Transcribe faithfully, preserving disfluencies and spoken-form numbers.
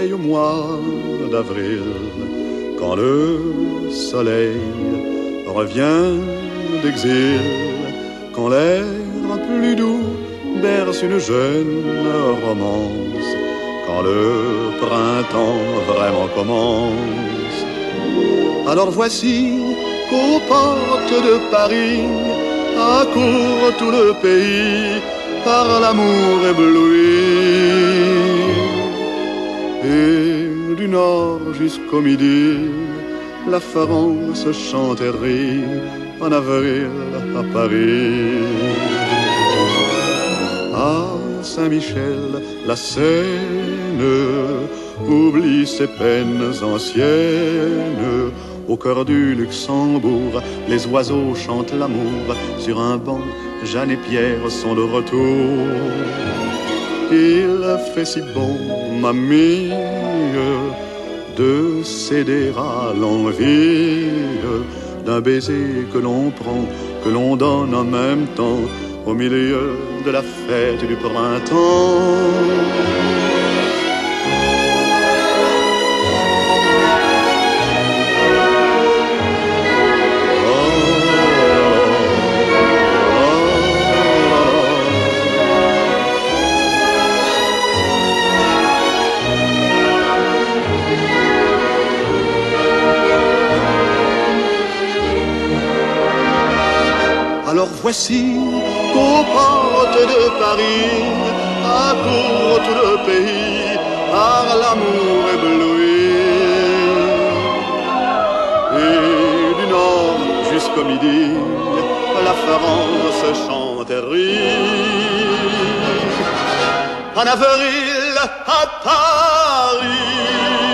vieil mois d'avril, quand le soleil revient d'exil, quand l'air plus doux berce une jeune romance, quand le printemps vraiment commence. Alors voici qu'aux portes de Paris accourt tout le pays par l'amour ébloui. Et du nord jusqu'au midi, la France chante et rit en avril à Paris. À Saint-Michel, la Seine oublie ses peines anciennes. Au cœur du Luxembourg, les oiseaux chantent l'amour. Sur un banc, Jeanne et Pierre sont de retour. Il fait si bon, mamie, de céder à l'envie d'un baiser que l'on prend, que l'on donne en même temps, au milieu de la fête du printemps. Alors voici qu'aux portes de Paris accourt tout le pays par l'amour ébloui. Et du nord jusqu'au midi, la France chante et rit. En avril à Paris.